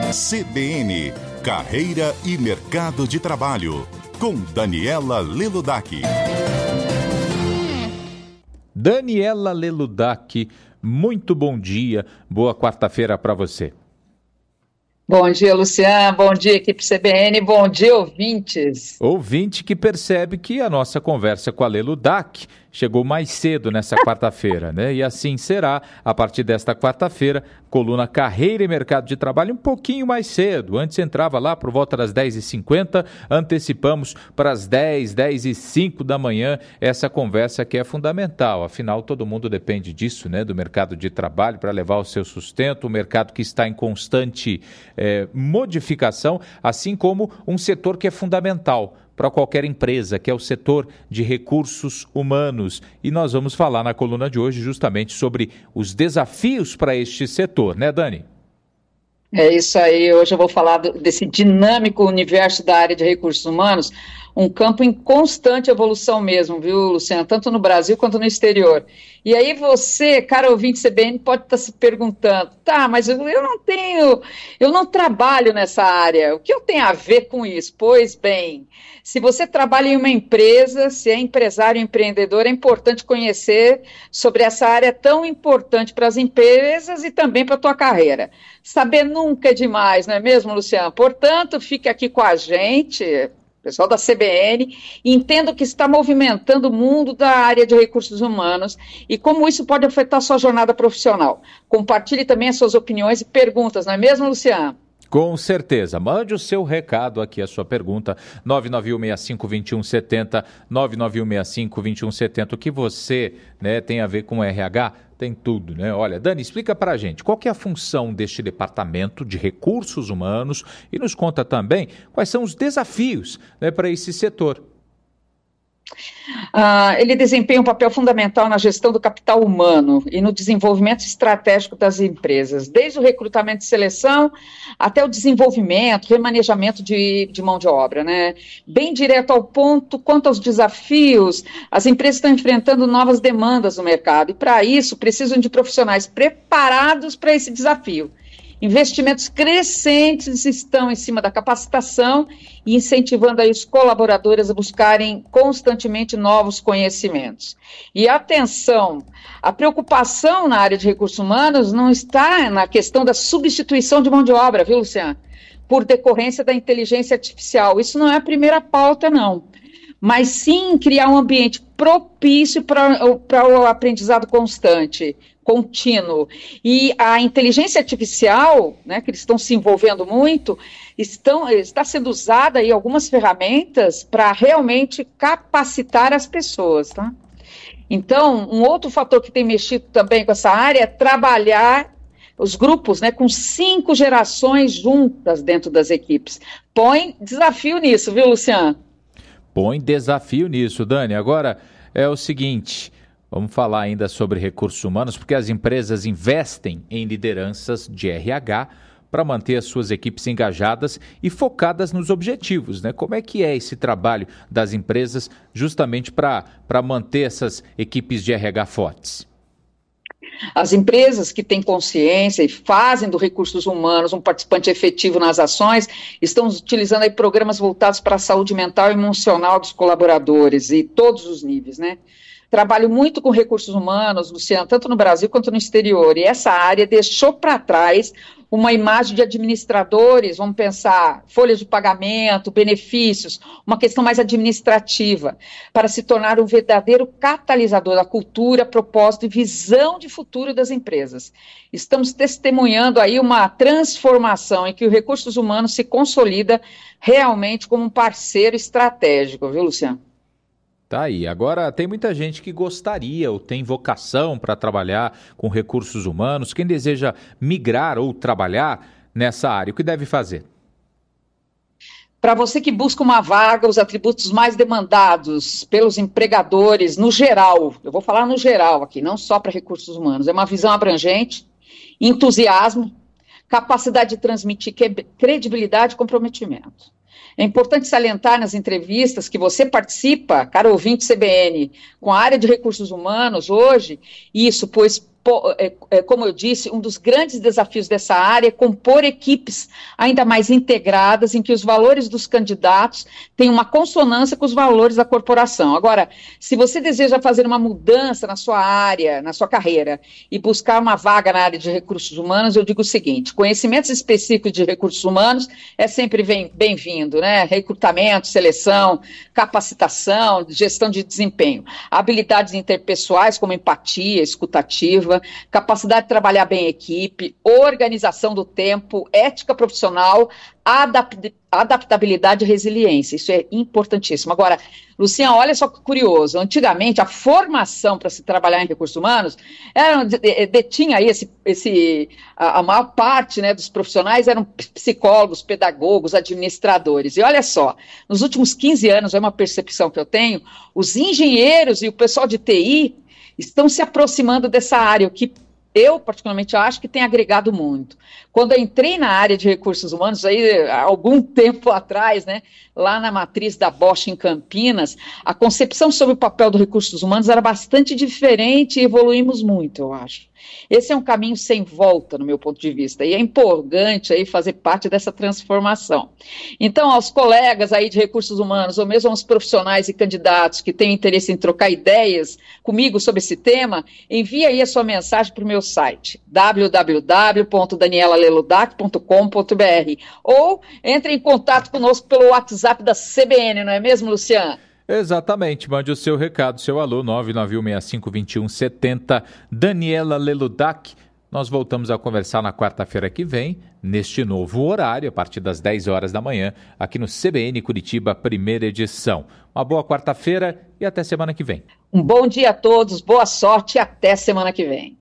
CBN, Carreira e Mercado de Trabalho, com Daniela Leludac. Daniela Leludac, muito bom dia, boa quarta-feira para você. Bom dia, Luciano, bom dia, equipe CBN, bom dia, ouvintes. Ouvinte que percebe que a nossa conversa com a Leludac chegou mais cedo nessa quarta-feira, né? E assim será, a partir desta quarta-feira, coluna Carreira e Mercado de Trabalho um pouquinho mais cedo. Antes entrava lá por volta das 10h50, antecipamos para as 10h05 da manhã, essa conversa que é fundamental. Afinal, todo mundo depende disso, né? Do mercado de trabalho para levar o seu sustento, um mercado que está em constante modificação, assim como um setor que é fundamental para qualquer empresa, que é o setor de recursos humanos. E nós vamos falar na coluna de hoje justamente sobre os desafios para este setor, né, Dani? É isso aí, hoje eu vou falar desse dinâmico universo da área de recursos humanos, um campo em constante evolução mesmo, viu, Luciano? Tanto no Brasil quanto no exterior. E aí você, cara ouvinte CBN, pode estar se perguntando, tá, mas eu não trabalho nessa área, o que eu tenho a ver com isso? Pois bem, se você trabalha em uma empresa, se é empresário ou empreendedor, é importante conhecer sobre essa área tão importante para as empresas e também para a tua carreira. Saber nunca é demais, não é mesmo, Luciano? Portanto, fique aqui com a gente, pessoal da CBN, e entenda o que está movimentando o mundo da área de recursos humanos e como isso pode afetar a sua jornada profissional. Compartilhe também as suas opiniões e perguntas, não é mesmo, Luciano? Com certeza. Mande o seu recado aqui, a sua pergunta, 99165-2170, 99165-2170. O que você, né, tem a ver com RH? Tem tudo, né? Olha, Dani, explica pra gente qual que é a função deste departamento de recursos humanos e nos conta também quais são os desafios, né, para esse setor. Ele desempenha um papel fundamental na gestão do capital humano e no desenvolvimento estratégico das empresas, desde o recrutamento e seleção até o desenvolvimento, remanejamento de mão de obra, né? Bem direto ao ponto, quanto aos desafios, as empresas estão enfrentando novas demandas no mercado e, para isso, precisam de profissionais preparados para esse desafio. Investimentos crescentes estão em cima da capacitação e incentivando aí os colaboradores a buscarem constantemente novos conhecimentos. E atenção, a preocupação na área de recursos humanos não está na questão da substituição de mão de obra, viu, Luciano? Por decorrência da inteligência artificial. Isso não é a primeira pauta, não. Mas sim criar um ambiente propício para o aprendizado contínuo. E a inteligência artificial, né, que eles estão se envolvendo muito, está sendo usada aí algumas ferramentas para realmente capacitar as pessoas, tá? Então, um outro fator que tem mexido também com essa área é trabalhar os grupos, né, com 5 gerações juntas dentro das equipes. Põe desafio nisso, viu, Luciano? Põe desafio nisso, Dani. Agora é o seguinte, vamos falar ainda sobre recursos humanos, porque as empresas investem em lideranças de RH para manter as suas equipes engajadas e focadas nos objetivos, né? Como é que é esse trabalho das empresas justamente para manter essas equipes de RH fortes? As empresas que têm consciência e fazem do recursos humanos um participante efetivo nas ações estão utilizando aí programas voltados para a saúde mental e emocional dos colaboradores e todos os níveis, né? Trabalho muito com recursos humanos, Luciano, tanto no Brasil quanto no exterior, e essa área deixou para trás uma imagem de administradores, vamos pensar, folhas de pagamento, benefícios, uma questão mais administrativa, para se tornar um verdadeiro catalisador da cultura, propósito e visão de futuro das empresas. Estamos testemunhando aí uma transformação em que o recursos humanos se consolida realmente como um parceiro estratégico, viu, Luciano? Tá aí. Agora, tem muita gente que gostaria ou tem vocação para trabalhar com recursos humanos. Quem deseja migrar ou trabalhar nessa área, o que deve fazer? Para você que busca uma vaga, os atributos mais demandados pelos empregadores, no geral, eu vou falar no geral aqui, não só para recursos humanos, é uma visão abrangente, entusiasmo, capacidade de transmitir credibilidade e comprometimento. É importante salientar nas entrevistas que você participa, cara ouvinte CBN, com a área de recursos humanos hoje, isso, pois como eu disse, um dos grandes desafios dessa área é compor equipes ainda mais integradas, em que os valores dos candidatos tenham uma consonância com os valores da corporação. Agora, se você deseja fazer uma mudança na sua área, na sua carreira, e buscar uma vaga na área de recursos humanos, eu digo o seguinte: conhecimentos específicos de recursos humanos é sempre bem-vindo, né? Recrutamento, seleção, capacitação, gestão de desempenho. Habilidades interpessoais como empatia, escutativa, capacidade de trabalhar bem em equipe, organização do tempo, ética profissional, adaptabilidade e resiliência. Isso é importantíssimo. Agora, Luciana, olha só que curioso. Antigamente, a formação para se trabalhar em recursos humanos detinha aí a maior parte, né, dos profissionais eram psicólogos, pedagogos, administradores. E olha só, nos últimos 15 anos, é uma percepção que eu tenho, os engenheiros e o pessoal de TI estão se aproximando dessa área, o que eu, particularmente, acho que tem agregado muito. Quando eu entrei na área de recursos humanos, aí, há algum tempo atrás, né, lá na matriz da Bosch em Campinas, a concepção sobre o papel dos recursos humanos era bastante diferente e evoluímos muito, eu acho. Esse é um caminho sem volta, no meu ponto de vista, e é empolgante aí fazer parte dessa transformação. Então, aos colegas aí de recursos humanos, ou mesmo aos profissionais e candidatos que têm interesse em trocar ideias comigo sobre esse tema, envie aí a sua mensagem para o meu site, www.danielaleludac.com.br, ou entre em contato conosco pelo WhatsApp da CBN, não é mesmo, Luciano? Exatamente, mande o seu recado, seu alô, 991652170, Daniela Leludac. Nós voltamos a conversar na quarta-feira que vem, neste novo horário, a partir das 10 horas da manhã, aqui no CBN Curitiba, primeira edição. Uma boa quarta-feira e até semana que vem. Um bom dia a todos, boa sorte e até semana que vem.